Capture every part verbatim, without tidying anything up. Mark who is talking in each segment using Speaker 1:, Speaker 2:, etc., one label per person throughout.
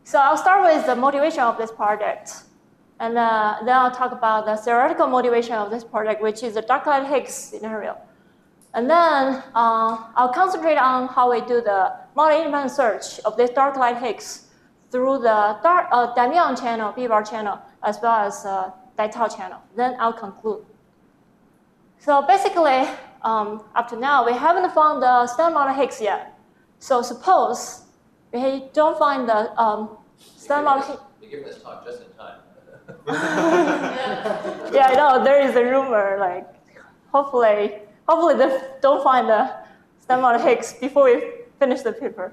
Speaker 1: So I'll start with the motivation of this project. And uh, then I'll talk about the theoretical motivation of this project, which is the dark light Higgs scenario. And then uh, I'll concentrate on how we do the model-independent search of this dark light Higgs through the dark, uh, Damion channel, B-bar channel, as well as uh, Dai-Tao channel. Then I'll conclude. So basically, um, up to now, we haven't found the standard model Higgs yet. So suppose we don't find the um, standard model Higgs.
Speaker 2: You give this talk just in time.
Speaker 1: Yeah, I know, there is a rumor, like, hopefully, hopefully they don't find the standard model Higgs before we finish the paper.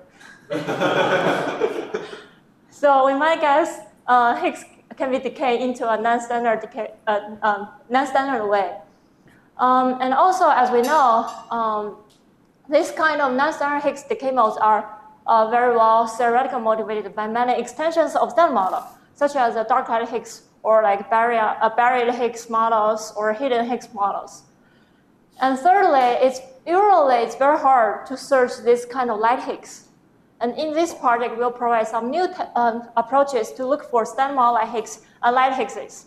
Speaker 1: So we might guess uh, Higgs can be decayed into a non-standard decay, uh, um, non-standard way. Um, and also, as we know, um, this kind of non-standard Higgs decay modes are uh, very well theoretically motivated by many extensions of that model, such as the dark light Higgs or like barrier, uh, buried Higgs models or hidden Higgs models. And thirdly, it's usually it's very hard to search this kind of light Higgs. And in this project, we'll provide some new um, approaches to look for standard model light Higgs and light Higgses.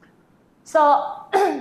Speaker 1: So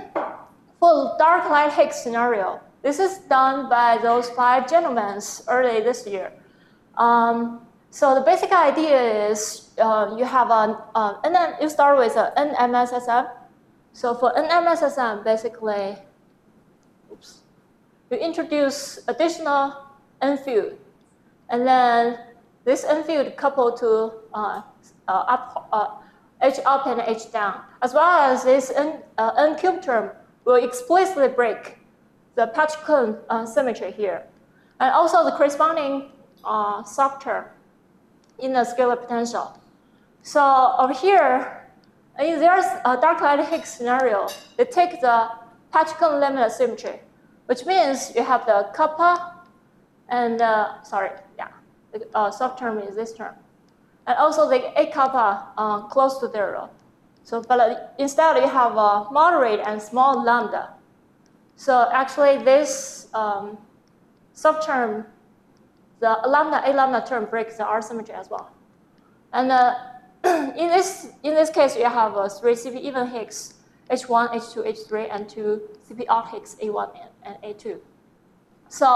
Speaker 1: for dark light Higgs scenario, this is done by those five gentlemen early this year. Um, so the basic idea is uh, you have an uh, N M, you start with an N M S S M. So for N M S S M, basically, oops, you introduce additional N field, and then this N field coupled to uh, uh, up, uh, H up and H down, as well as this N, uh, N cube term will explicitly break the Patch-Cone uh, symmetry here, and also the corresponding uh, soft term in the scalar potential. So over here, in there's a dark light Higgs scenario, they take the Patch-Cone limited symmetry, which means you have the kappa and, uh, sorry, yeah, the uh, soft term is this term. And also the A kappa uh, close to zero. So, but uh, instead you have a moderate and small lambda. So actually this um, soft term, the lambda, A lambda term breaks the R symmetry as well. And uh, in this in this case, you have uh, three C P even Higgs, H one, H two, H three, and two C P odd Higgs, A one and A two. So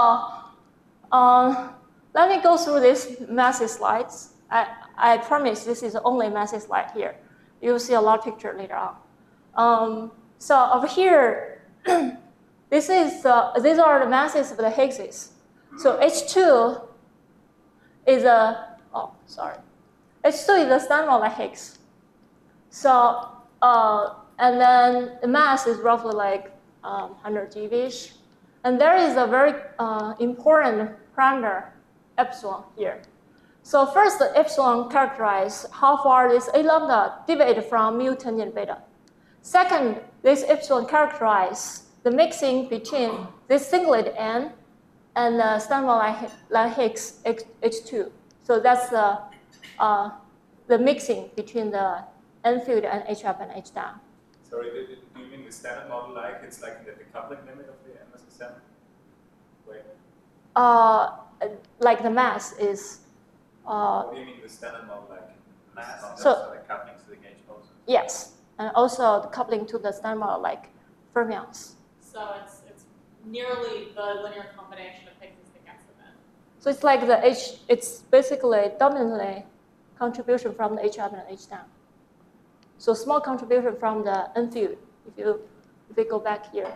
Speaker 1: um, let me go through these messy slides. I, I promise this is only messy slide here. You'll see a lot of picture later on. Um, so over here, this is uh, these are the masses of the Higgses. So H two is a oh sorry, H two is a standard model Higgs. So uh, and then the mass is roughly like um, one hundred GeV-ish, and there is a very uh, important parameter epsilon here. So first, the epsilon characterizes how far this A lambda deviated from mu tangent beta. Second, this epsilon characterizes the mixing between this singlet N and the standard model light Higgs H two. So that's the, uh, the mixing between the N field and H up and H down.
Speaker 3: Sorry, do, do you mean the standard model like it's like the decoupling limit of the M S S M? Wait.
Speaker 1: Uh, like the mass is. Uh,
Speaker 3: what do you mean the standard model like mass?
Speaker 1: So,
Speaker 3: so like coupling to the gauge boson?
Speaker 1: Yes, and also the coupling to the standard model like fermions.
Speaker 4: So it's it's nearly the linear combination of Higgs that gets them in.
Speaker 1: So it's like the H. It's basically dominantly contribution from the H up and H down. So small contribution from the N field. If you if we go back here,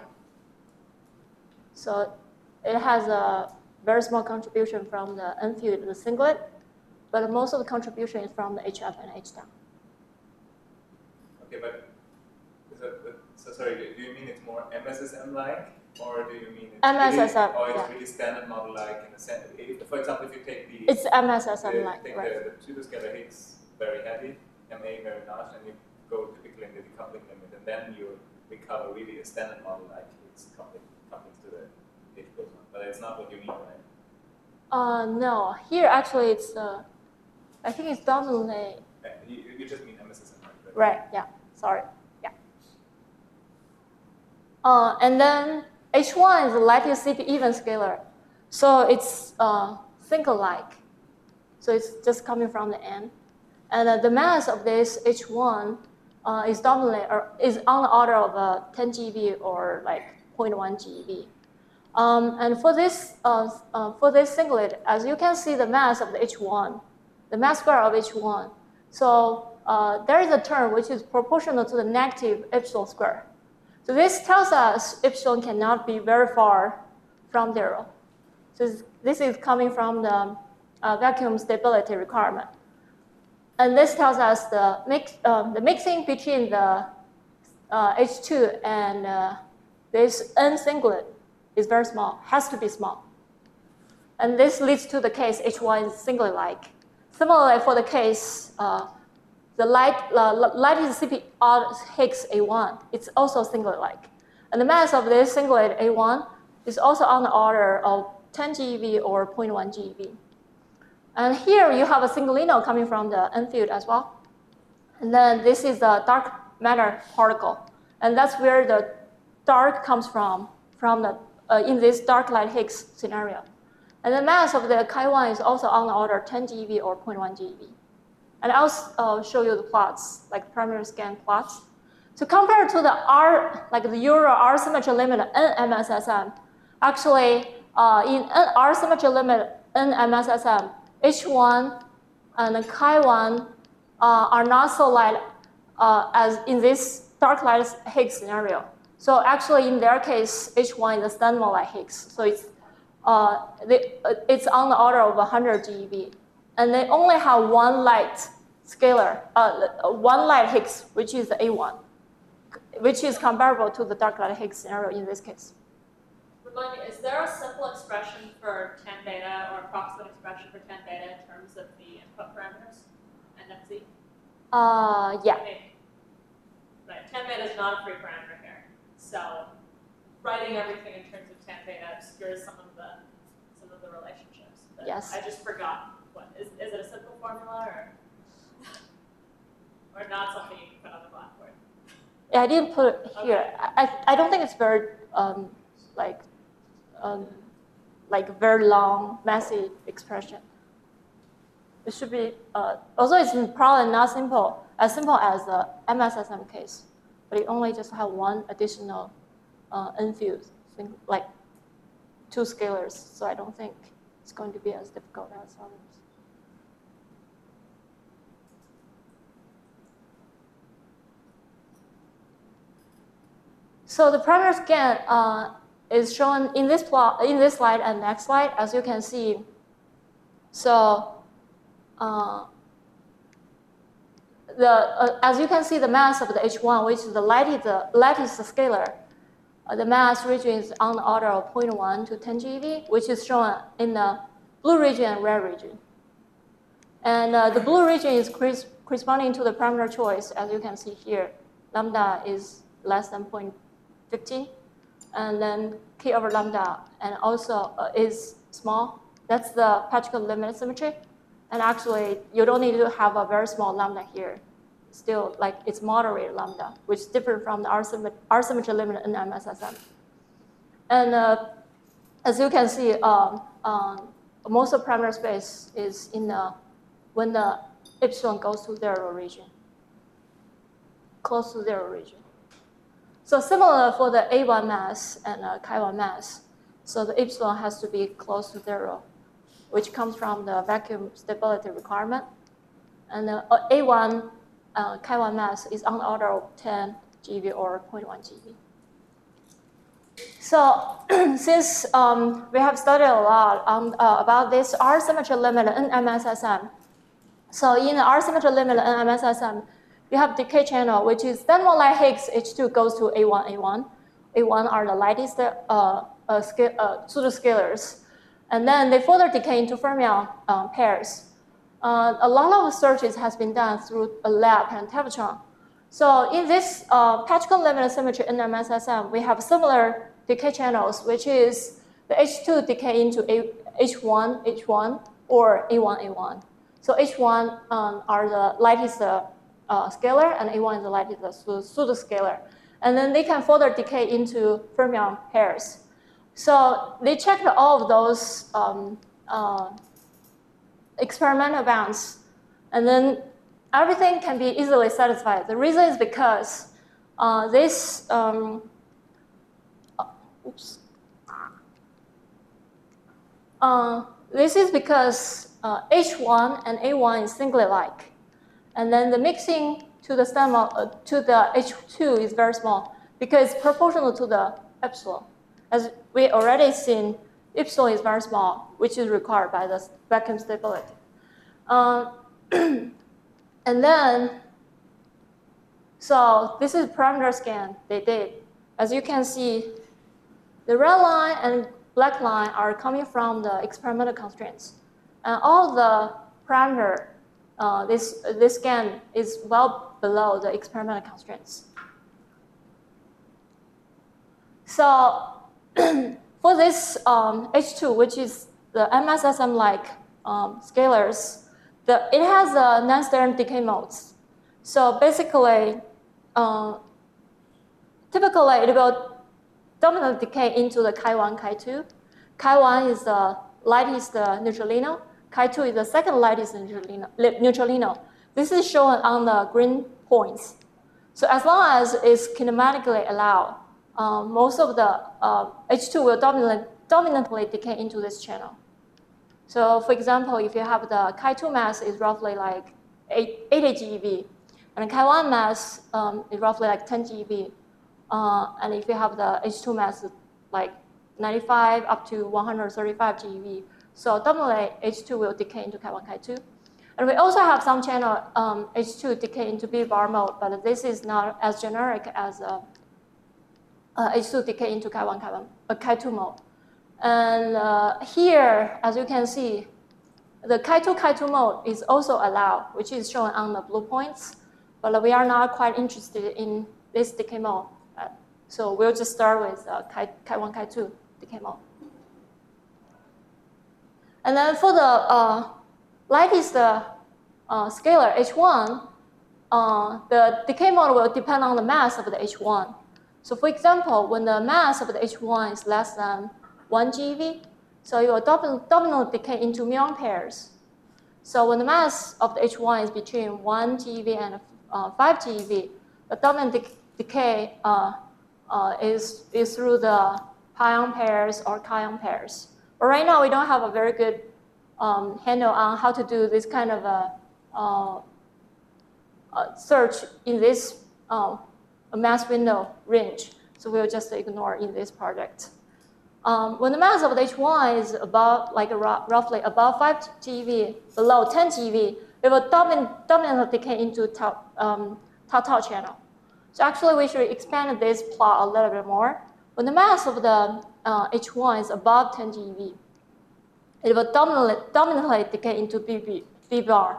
Speaker 1: so it has a very small contribution from the N field, the singlet, but most of the contribution is from the H up and H down.
Speaker 3: Okay, but so, so sorry, do you mean it's more M S S M-like, or do you mean it's
Speaker 1: M S S M,
Speaker 3: really, or it's
Speaker 1: yeah.
Speaker 3: really standard model-like in the sense? If, for example, if you take the
Speaker 1: It's M S S M-like,
Speaker 3: take
Speaker 1: right?
Speaker 3: the, the pseudoscalar Higgs very heavy, M A very large, and you go typically in the decoupling limit, and then you recover really a standard model-like Higgs coupling, coupling to the H boson. But it's not what you mean, right?
Speaker 1: Uh, no. Here actually it's. Uh, I think it's dominantly.
Speaker 3: Uh, you, you just mean M S S M, right?
Speaker 1: Right. Yeah. Sorry. Yeah. Uh, and then H one is a lattice C P even scalar, so it's uh, single-like. So it's just coming from the N. And uh, the mass of this H one uh, is dominant or is on the order of uh, ten GeV or like zero point one GeV. Um, and for this uh, uh, for this singlet, as you can see, the mass of the H one, the mass square of H one. So uh, there is a term which is proportional to the negative epsilon square. So this tells us epsilon cannot be very far from zero. So this is coming from the uh, vacuum stability requirement. And this tells us the, mix, uh, the mixing between the uh, H two and uh, this N singlet is very small, has to be small. And this leads to the case H one is singlet-like. Similarly, for the case, uh, the light, uh, light is C P odd Higgs A one, it's also singlet-like. And the mass of this singlet A one is also on the order of ten GeV or zero point one GeV. And here you have a singleino coming from the N field as well. And then this is a dark matter particle. And that's where the dark comes from, from the, uh, in this dark light Higgs scenario. And the mass of the chi one is also on the order ten GeV or zero point one GeV. And I'll uh, show you the plots, like primary scan plots. To compare to the R, like the Euro R symmetry limit N M S S M, actually uh, in N R symmetry limit N M S S M, H one and chi one uh, are not so light uh, as in this dark light Higgs scenario. So actually, in their case, H one is a standard light Higgs. So it's uh, they, uh, it's on the order of one hundred GeV, and they only have one light scalar, uh, one light Higgs, which is A one, which is comparable to the dark light Higgs scenario in this case.
Speaker 4: Remind me, is there a simple expression for tan beta or approximate expression for tan beta in terms of the input parameters and F Z?
Speaker 1: Uh, yeah.
Speaker 4: Okay. Right, tan beta is not a free parameter here. So writing everything in terms of tan beta obscures some of the some of the relationships. But
Speaker 1: Yes.
Speaker 4: I just forgot. What is is it a simple formula or or not something you can put on the blackboard?
Speaker 1: Yeah, I didn't put it here.
Speaker 4: Okay.
Speaker 1: I, I don't think it's very um, like um, like very long, messy expression. It should be uh, also it's probably not simple as simple as the M S S M case, but it only just have one additional uh, N field, like two scalars. So I don't think it's going to be as difficult as others. So the primary scan uh, is shown in this plot, in this slide and next slide, as you can see. So uh, the uh, as you can see, the mass of the H one, which is the lightest, the lightest scalar, uh, the mass region is on the order of zero point one to ten GeV, which is shown in the blue region and red region. And uh, the blue region is corresponding to the parameter choice, as you can see here. Lambda is less than zero point one five, and then k over lambda, and also uh, is small. That's the particle limit symmetry. And actually, you don't need to have a very small lambda here. Still, like it's moderate lambda, which is different from the R symmetry, R symmetry limit in M S S M. And uh, as you can see, um, um, most of parameter space is in the when the epsilon goes to zero region, close to zero region. So similar for the A one mass and uh, chi one mass. So the epsilon has to be close to zero, which comes from the vacuum stability requirement. And the uh, A one uh, chi one mass is on the order of ten GeV or zero point one GeV. So since um, we have studied a lot on, uh, about this R symmetry limit in M S S M, so in the R symmetry limit in M S S M, we have decay channel, which is standard light Higgs H two goes to A one, A one. A one are the lightest uh, uh, scale, uh, pseudoscalars. And then they further decay into fermion uh, pairs. Uh, a lot of searches has been done through a lab and Tevatron. So in this uh, particle limit symmetry in M S S M, we have similar decay channels, which is the H two decay into A, H one, H one, or A one, A one. So H one um, are the lightest uh, uh, scalar, and A one is the lightest uh, pseudoscalar. And then they can further decay into fermion pairs. So they checked all of those um, uh, experimental bands, and then everything can be easily satisfied. The reason is because uh, this, um, uh, oops. Uh, this is because uh, H one and A one is singly like. And then the mixing to the stemma, uh, to the H two is very small because it's proportional to the epsilon. As we already seen, epsilon is very small, which is required by the vacuum stability. Uh, and then, so this is parameter scan they did. As you can see, the red line and black line are coming from the experimental constraints. And all the parameter, uh, this, this scan is well below the experimental constraints. So for this um, H two, which is the M S S M-like um, scalars, the, it has a non-standard decay modes. So basically, uh, typically it will dominantly decay into the chi one, chi two. Chi one is the lightest uh, neutralino. Chi two is the second lightest neutralino, neutralino. This is shown on the green points. So as long as it's kinematically allowed, uh, most of the uh, H two will dominant, dominantly decay into this channel. So for example, if you have the chi two mass is roughly like eighty GeV, and chi one mass um, is roughly like ten GeV, uh, and if you have the H two mass like ninety-five up to one hundred thirty-five GeV, so dominantly H two will decay into chi one, chi two. And we also have some channel um, H two decay into B bar mode, but this is not as generic as uh, uh, H two decay into chi one, chi one, uh, chi two mode. And uh, here, as you can see, the chi two, chi two mode is also allowed, which is shown on the blue points, but we are not quite interested in this decay mode. Uh, so we'll just start with uh, chi, chi one, chi two decay mode. And then for the uh, lightest uh, uh, scalar H one, uh, the decay mode will depend on the mass of the H one. So for example, when the mass of the H one is less than one GeV, so it will dominantly decay into muon pairs. So when the mass of the H one is between one GeV and uh, five GeV, the dominant de decay uh, uh, is, is through the pion pairs or cation pairs. But right now, we don't have a very good um, handle on how to do this kind of a, uh, uh, search in this uh, mass window range. So we'll just ignore in this project. Um, when the mass of the H one is above, like roughly above five GeV, below ten GeV, it will domin dominantly decay into tau, um, tau tau channel. So actually, we should expand this plot a little bit more. When the mass of the uh, H one is above ten GeV, it will dominantly, dominantly decay into B, B, B bar.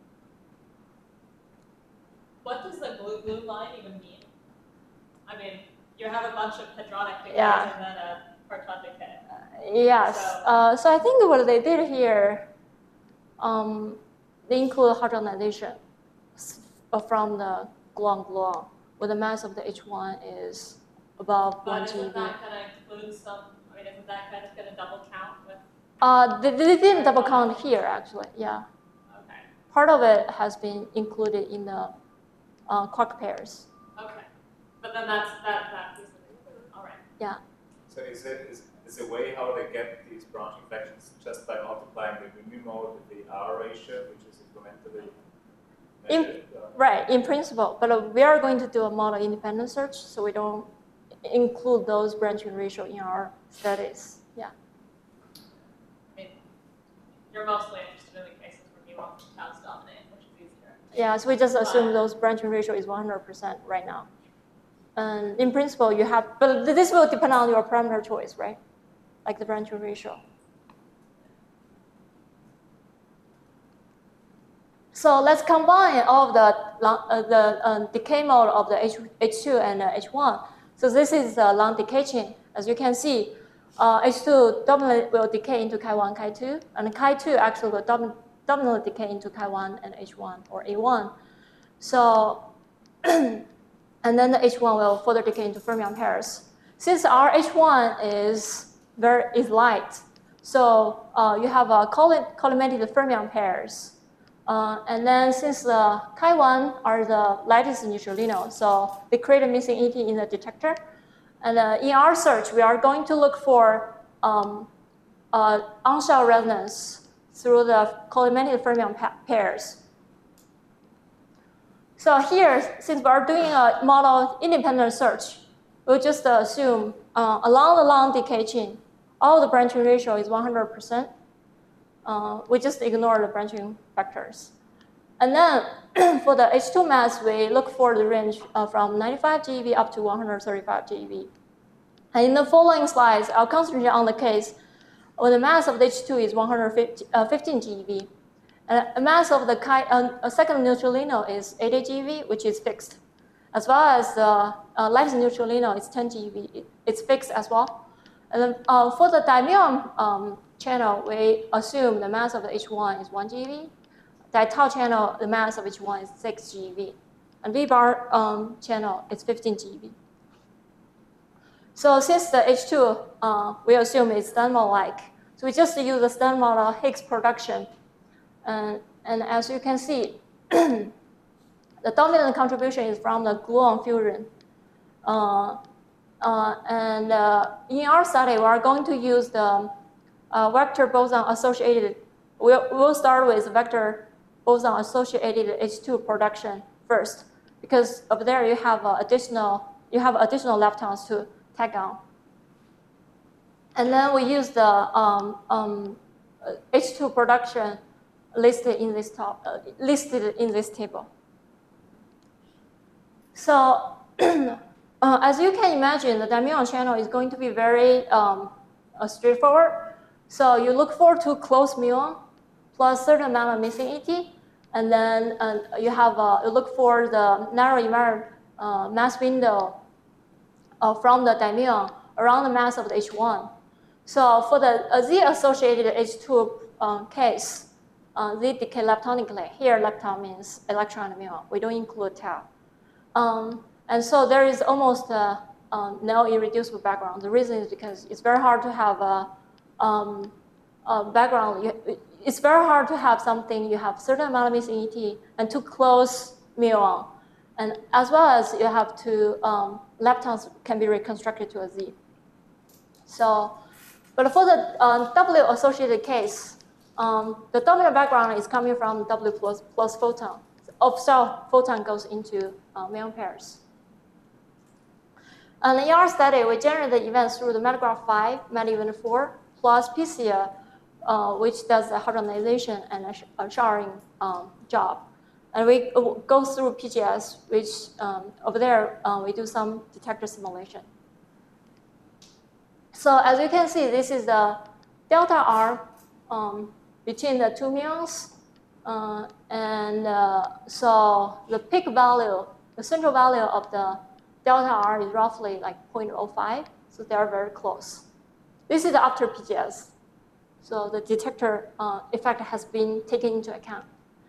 Speaker 4: What does the blue blue line even mean? I mean, you have a bunch of hadronic decays
Speaker 1: Yeah.
Speaker 4: and then a parton decay.
Speaker 1: Uh, yes.
Speaker 4: So,
Speaker 1: uh, so I think what they did here, um, they include hadronization from the gluon gluon, where the mass of the H one is above
Speaker 4: but
Speaker 1: one
Speaker 4: isn't
Speaker 1: GeV.
Speaker 4: that going to include some? I mean, isn't that kind of going to double count with?
Speaker 1: Uh, they, they didn't double count here, actually. Yeah.
Speaker 4: Okay.
Speaker 1: Part of it has been included in the uh, quark pairs.
Speaker 4: Okay. But then that's that that piece of it. All right.
Speaker 1: Yeah.
Speaker 3: So is it is, is a way how they get these branching factions just by multiplying the mu mode with the R ratio, which is incrementally measured?
Speaker 1: In, right, in principle. But uh, we are going to do a model independent search, so we don't include those branching ratio in our studies. Yeah.
Speaker 4: I mean, you're mostly interested in the cases where you want tau's dominate, which is easier.
Speaker 1: Yeah, so we just assume those branching ratio is one hundred percent right now. And in principle, you have, but this will depend on your parameter choice, right? Like the branching ratio. So let's combine all of the, uh, the uh, decay mode of the H, H2 and uh, H one. So this is the long decay chain. As you can see, uh, H two dominantly will decay into chi one, chi two, and chi two actually will domin dominantly decay into chi one and H one or A one. So, and then the H one will further decay into fermion pairs. Since our H one is very is light, so uh, you have a collimated fermion pairs Uh, and then since the chi one are the lattice neutralino, so they create a missing E T in the detector. And uh, in our search, we are going to look for um, uh, on-shell resonance through the collimated fermion pa pairs. So here, since we're doing a model independent search, we'll just assume uh, along the long decay chain, all the branching ratio is one hundred percent. Uh, we just ignore the branching vectors. And then for the H two mass, we look for the range uh, from ninety-five GeV up to one hundred thirty-five GeV. And in the following slides, I'll concentrate on the case where the mass of the H two is one hundred fifteen GeV. And the mass of the chi, uh, a second neutralino is eighty GeV, which is fixed, as well as the uh, lattice neutralino is ten GeV. It, it's fixed as well. And then uh, for the dimuon um, channel, we assume the mass of the H one is one GeV. Di-tau channel, the mass of H one is six GeV. And V-bar um, channel is fifteen GeV. So since the H two, uh, we assume it's Stern-like, so we just use the Stern model Higgs production. And, and as you can see, the dominant contribution is from the gluon fusion. Uh, uh, and uh, in our study, we are going to use the uh, vector boson associated. We'll, we'll start with vector boson associated H two production first, because over there you have uh, additional you have additional leptons to tag on. And then we use the um, um, H two production listed in this top, uh, listed in this table. So uh, as you can imagine, the dimuon channel is going to be very um, uh, straightforward. So you look for two closed muon plus certain amount of missing E T, and then uh, you have uh, you look for the narrow invariant uh, mass window uh, from the dimuon around the mass of the H one. So for the uh, Z-associated H two um, case, uh, Z decay leptonically. Here, lepton means electron and muon. We don't include tau. Um, and so there is almost uh, um, no irreducible background. The reason is because it's very hard to have a, um, a background. You, it's very hard to have something you have certain amount of missing E T and two close muon, and as well as you have to um, leptons can be reconstructed to a Z. So, but for the uh, W-associated case, um, the dominant background is coming from W plus, plus photon. Off-cell photon goes into uh, muon pairs. And in our study, we generate the events through the Medgraph five, MedEvent four, plus P C A, uh, which does the hadronization and a showering um, job. And we go through P G S, which um, over there, uh, we do some detector simulation. So as you can see, this is the delta R um, between the two muons. Uh, and uh, so the peak value, the central value of the delta R is roughly like zero point zero five. So they're very close. This is after P G S. So the detector uh, effect has been taken into account.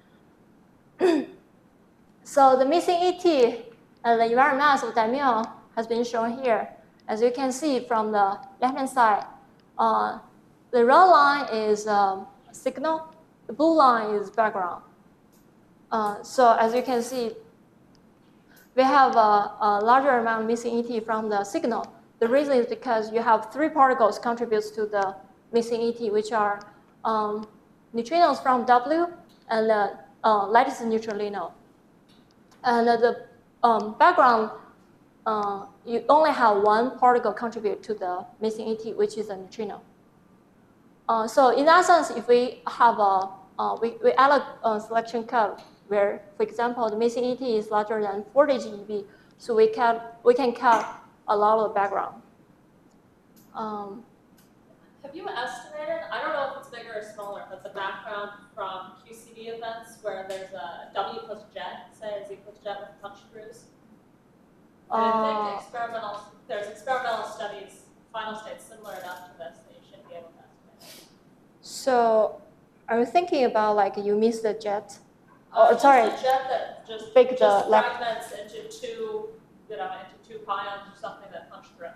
Speaker 1: So the missing E T and the invariant mass of dimuon has been shown here. As you can see from the left-hand side, uh, the red line is um, signal, the blue line is background. Uh, so as you can see, we have a, a larger amount of missing E T from the signal. The reason is because you have three particles contributes to the missing E T, which are um, neutrinos from W and the uh, lattice neutralino. And uh, the um, background, uh, you only have one particle contribute to the missing E T, which is a neutrino. Uh, so in that sense, if we have a, uh, we, we add a, a selection curve where, for example, the missing E T is larger than forty GeV, so we can, we can cut a lot of the background. Um,
Speaker 4: Have you estimated, I don't know if it's bigger or smaller, but the background from Q C D events where there's a W plus jet, say, Z plus jet with punch throughs? And I
Speaker 1: uh,
Speaker 4: think experimental, there's experimental studies, final states similar enough to this that you should be able to estimate it.
Speaker 1: So I'm thinking about like you miss the jet.
Speaker 4: Uh,
Speaker 1: Oh,
Speaker 4: just
Speaker 1: sorry.
Speaker 4: a jet that just,
Speaker 1: Fake the
Speaker 4: just
Speaker 1: left-
Speaker 4: fragments into two, you know, into two pions or something that punch through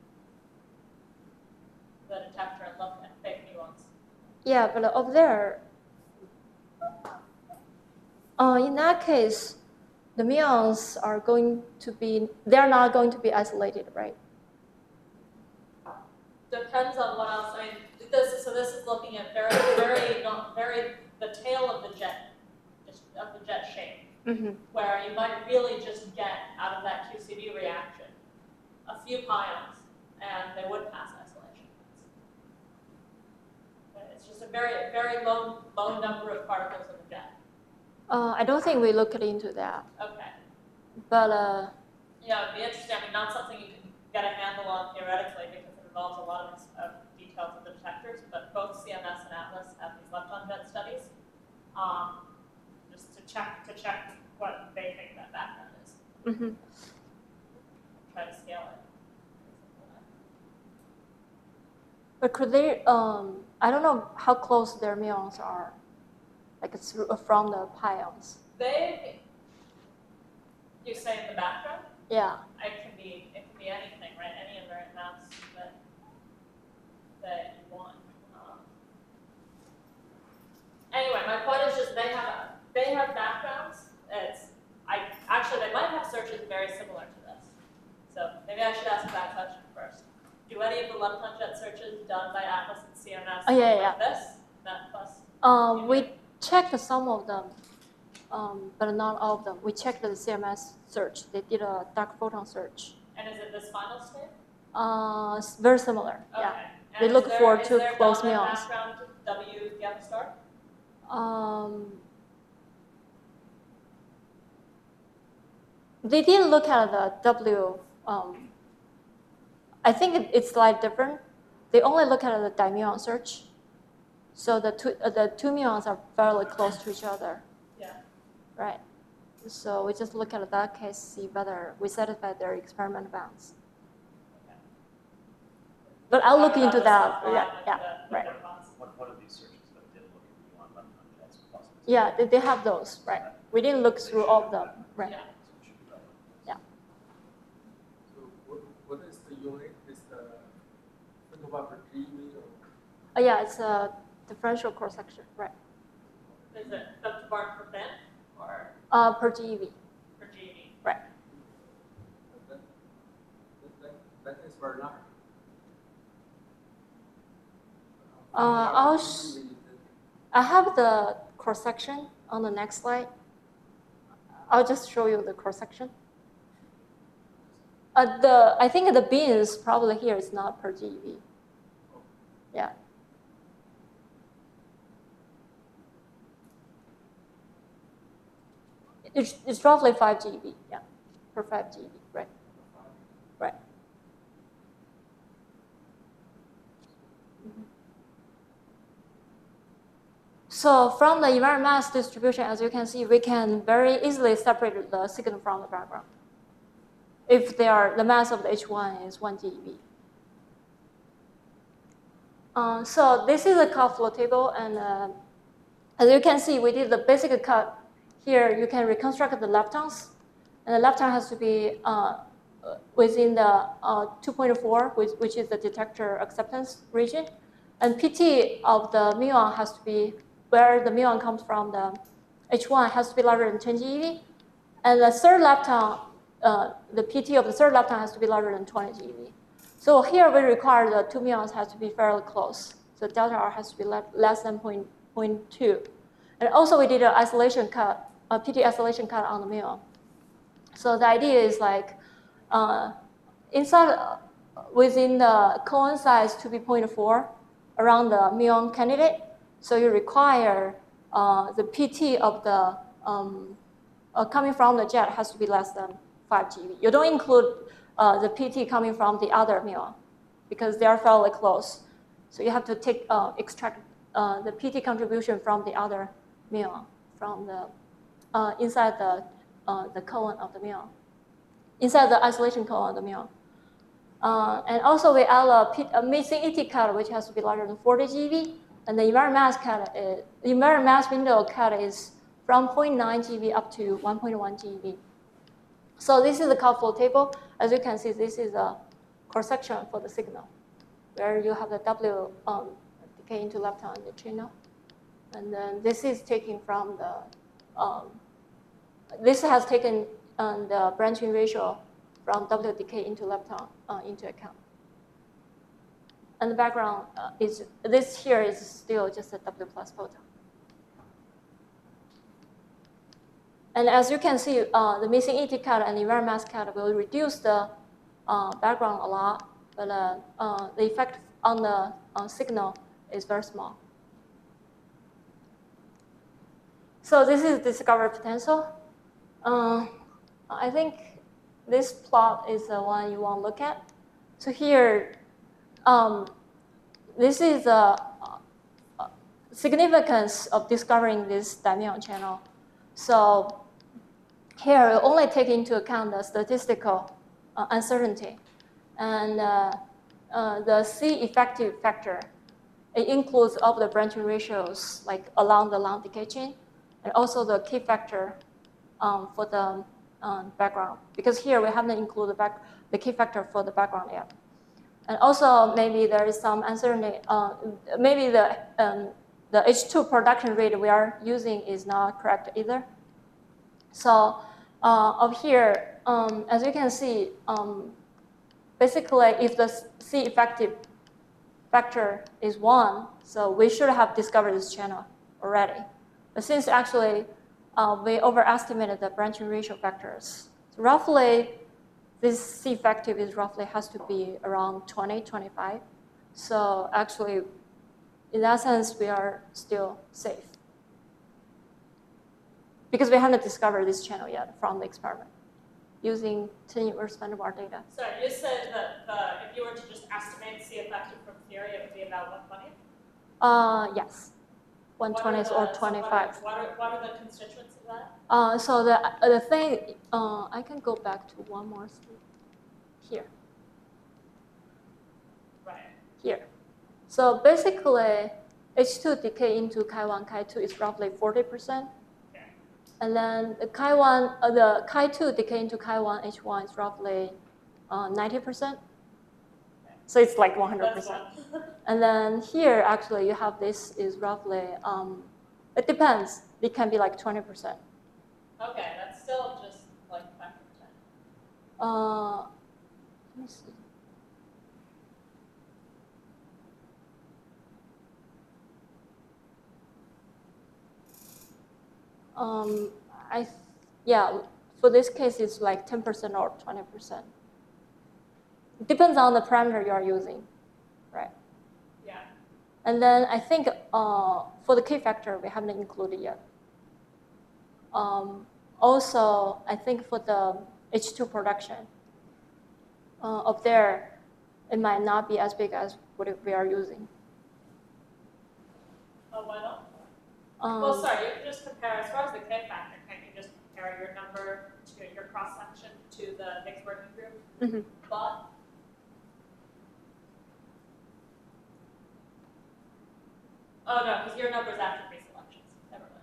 Speaker 4: the detector and look at fake muons.
Speaker 1: Yeah, but over there, Uh, in that case, the muons are going to be, they're not going to be isolated, right?
Speaker 4: Depends on what else. I mean, this so this is looking at very, very, not very the tail of the jet, just of the jet shape,
Speaker 1: Mm-hmm.
Speaker 4: where you might really just get out of that Q C D reaction a few pions, and they would pass isolation. But it's just a very, very low, low number of particles in the jet.
Speaker 1: Uh, I don't think we looked into that,
Speaker 4: Okay.
Speaker 1: but uh,
Speaker 4: Yeah, it'd be interesting. I mean, not something you can get a handle on theoretically because it involves a lot of uh, details of the detectors, but both C M S and Atlas have these lepton jet studies, um, just to check to check what they think that background is.
Speaker 1: mm-hmm.
Speaker 4: Try to scale it.
Speaker 1: But could they, um, I don't know how close their muons are, like it's from the pions.
Speaker 4: They, you say in the background?
Speaker 1: Yeah.
Speaker 4: It can be, it can be anything, right? Any invariant mass that that you want. Um, anyway, my point is just they have a, they have backgrounds. It's I actually they might have searches very similar to this. So maybe I should ask that question first. Do any of the lepton jet searches done by Atlas and C M S
Speaker 1: Oh, yeah,
Speaker 4: like
Speaker 1: yeah.
Speaker 4: this? That plus.
Speaker 1: Uh, we checked some of them, um, but not all of them. We checked the C M S search. They did a dark photon search.
Speaker 4: And is it this final state?
Speaker 1: Uh, s- very similar.
Speaker 4: Okay.
Speaker 1: Yeah.
Speaker 4: And
Speaker 1: They
Speaker 4: is
Speaker 1: look
Speaker 4: there,
Speaker 1: for
Speaker 4: is
Speaker 1: two
Speaker 4: there
Speaker 1: close
Speaker 4: dominant
Speaker 1: muons.
Speaker 4: background W gamma star?
Speaker 1: Um, they didn't look at the W. Um, I think it, it's slightly different. They only look at the dimuon search. So the two, uh, the two muons are fairly close to each other.
Speaker 4: Yeah.
Speaker 1: Right. So we just look at that case, see whether we satisfy their experimental bounds.
Speaker 4: Okay.
Speaker 1: But I'll look
Speaker 4: Talk
Speaker 1: into
Speaker 4: about
Speaker 1: that.
Speaker 4: this offline
Speaker 1: Yeah,
Speaker 4: with
Speaker 1: yeah,
Speaker 4: the- with
Speaker 1: right.
Speaker 4: their boss.
Speaker 2: One, one of these searches that did look at muon lepton jets possibly.
Speaker 1: Yeah, they, they have those, right? We didn't look through all of them, right?
Speaker 4: Yeah.
Speaker 2: So it should be relevant.
Speaker 1: Yeah.
Speaker 5: So what, what is the unit? Is the Fentoba per G V or?
Speaker 1: Oh, yeah, it's a differential cross section, right?
Speaker 4: Is it femtobarn per fin or
Speaker 1: Uh, per G E V,
Speaker 4: per G E V?
Speaker 1: right?
Speaker 5: That, that, that is very large.
Speaker 1: Uh, I'll sh- I have the cross section on the next slide. I'll just show you the cross section. Uh, the I think the beans probably here is not per G E V. Yeah. It's, it's roughly five G B, yeah, per five G B, right? Right. Mhm. So from the event mass distribution, as you can see, we can very easily separate the signal from the background if they are, the mass of the H one is one G eV. Uh, so this is a cut flow table, and uh, as you can see, we did the basic cut. Here you can reconstruct the leptons, and the lepton has to be uh, within the uh, two point four, which, which is the detector acceptance region, and P T of the muon has to be where the muon comes from. The H one has to be larger than ten G eV, and the third lepton, uh, the P T of the third lepton has to be larger than twenty G eV. So here we require the two muons has to be fairly close. So delta R has to be le less than zero point two. And also we did an isolation cut, a P T isolation cut on the muon. So the idea is like uh, inside uh, within the Cohen size to be zero point four around the muon candidate. So you require uh, the P T of the um, uh, coming from the jet has to be less than five G eV. You don't include uh, the P T coming from the other muon because they are fairly close. So you have to take uh, extract uh, the P T contribution from the other muon from the uh, inside the uh, the Cohen of the muon, inside the isolation Cohen of the muon. Uh, and also we add a, P a missing E T cut, which has to be larger than forty G eV, and the invariant mass cut, is, the invariant mass window cut is from zero point nine G eV up to one point one G eV. So this is the cut flow table. As you can see, this is a cross section for the signal, where you have the W um, decay into lepton and neutrino. And then this is taken from the um, this has taken um, the branching ratio from W decay into lepton uh, into account. And the background uh, is, this here is still just a W plus photon. And as you can see, uh, the missing E T cut and event mass cut will reduce the uh, background a lot, but uh, uh, the effect on the uh, signal is very small. So this is discovered potential. Uh, I think this plot is the one you want to look at. So here, um, this is the uh, significance of discovering this dimuon channel. So here, we only take into account the statistical uh, uncertainty. And uh, uh, the C effective factor, it includes all the branching ratios, like along the long decay chain, and also the key factor um, for the um, background. Because here, we haven't included the, back, the key factor for the background yet. And also, maybe there is some uncertainty. Uh, maybe the, um, the H two production rate we are using is not correct either. So uh, up here, um, as you can see, um, basically, if the C effective factor is one, so we should have discovered this channel already. But since actually uh, we overestimated the branching ratio factors, so roughly this C effective is roughly has to be around twenty, twenty-five. So actually, in that sense, we are still safe, because we haven't discovered this channel yet from the experiment using ten inverse van der Waals data.
Speaker 4: Sorry, you said that the, if you were to just estimate C effective from theory, it would be about one twenty?
Speaker 1: Uh, yes, one
Speaker 4: What
Speaker 1: twenty
Speaker 4: are the-
Speaker 1: or
Speaker 4: so what are-
Speaker 1: twenty-five.
Speaker 4: What are, what are the constituents of that?
Speaker 1: Uh, so the, uh, the thing, uh, I can go back to one more slide. Here,
Speaker 4: Right.
Speaker 1: here. So basically, H two decay into Chi one, Chi two is roughly forty percent.
Speaker 4: Okay.
Speaker 1: And then the Chi one, uh, the Chi two decay into Chi one, H one is roughly uh, ninety percent. So it's like one hundred percent.
Speaker 4: That's one.
Speaker 1: And then here, actually, you have this is roughly, um, it depends. It can be like twenty percent.
Speaker 4: Okay, that's still just like five percent.
Speaker 1: Uh, let me see. Um, I, th yeah, for this case, it's like ten percent or twenty percent. Depends on the parameter you are using, right?
Speaker 4: Yeah.
Speaker 1: And then I think uh, for the key factor, we haven't included yet. Um, also, I think for the H two production, uh, up there, it might not be as big as what we are using.
Speaker 4: Oh, why not?
Speaker 1: Um,
Speaker 4: Well, sorry, you can just compare, as far as the K factor, can't you just compare your number to your cross-section to the Higgs working group?
Speaker 1: mhm.
Speaker 4: But, oh no, because your number's after pre-selections, never mind.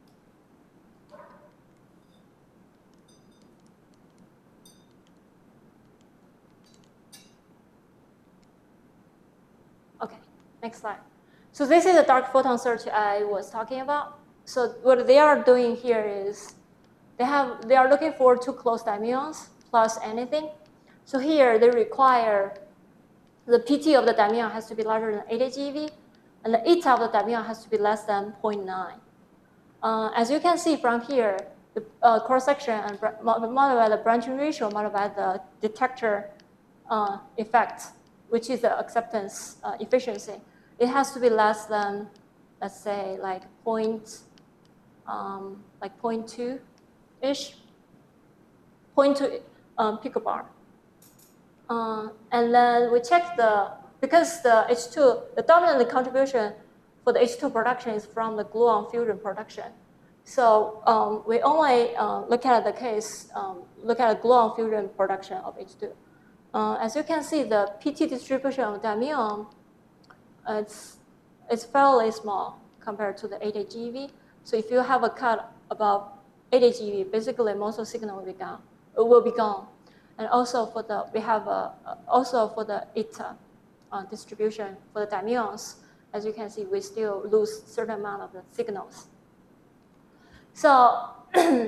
Speaker 1: Okay, next slide. So this is the dark photon search I was talking about. So what they are doing here is they have they are looking for two close dimuons plus anything. So here they require the P T of the dimuon has to be larger than eighty GeV, and the eta of the dimuon has to be less than zero point nine. Uh, as you can see from here, the uh, cross section and multiplied by the branching ratio multiplied by the detector uh, effect, which is the acceptance uh, efficiency. It has to be less than, let's say, like point, um, like point two ish, point two um, picobar. Uh, and then we check the, because the H two, the dominant contribution for the H two production is from the gluon fusion production. So um, we only uh, look at the case, um, look at the gluon fusion production of H two. Uh, as you can see, the P T distribution of dimuon, it's, it's fairly small compared to the eighty GeV. So if you have a cut above eighty GeV, basically most of the signal will be gone. It will be gone. And also for the we have a, also for the eta uh, distribution for the dimuons, as you can see, we still lose certain amount of the signals. So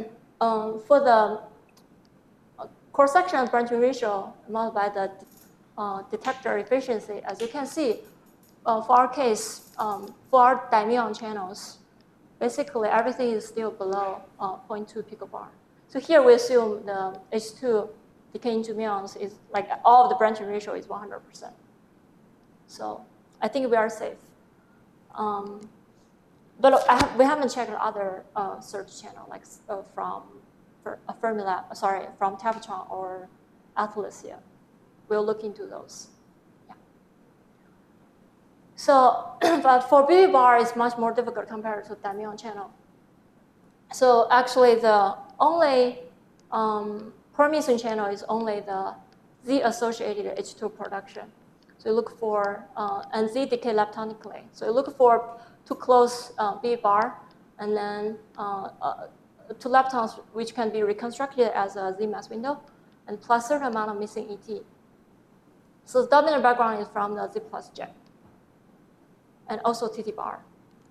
Speaker 1: um, for the cross-section branching ratio multiplied by the uh, detector efficiency, as you can see, uh, for our case, um, for our dimuon channels, basically everything is still below uh, zero point two picobar. So here we assume the H two decay into muons is like all of the branching ratio is one hundred percent. So I think we are safe. Um, but I have, we haven't checked other uh, search channel like uh, from for, uh, Fermilab, sorry, from Tevatron or Atlas yet. We'll look into those. Yeah. So, but for B B bar, it's much more difficult compared to dimuon channel. So actually, the only um, permission channel is only the Z-associated H two production. So you look for, uh, and Z decay leptonically. So you look for two close uh, B bar, and then uh, uh, two leptons which can be reconstructed as a Z mass window, and plus certain amount of missing E T. So the dominant background is from the Z plus jet, and also T T bar.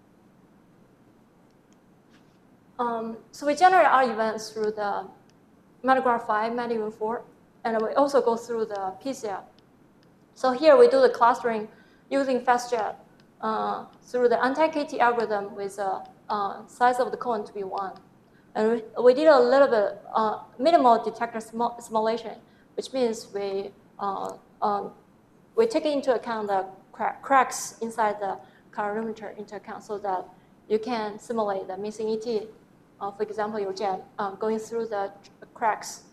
Speaker 1: Um, so we generate our events through the Metagraph five, Medieval four, and we also go through the P C L. So here we do the clustering using FastJet uh, through the anti-K T algorithm with a uh, size of the cone to be one. And we, we did a little bit uh, minimal detector simulation, which means we uh, um, we take into account the cra cracks inside the calorimeter into account so that you can simulate the missing E T. Uh, for example, your jet uh, going through the cracks.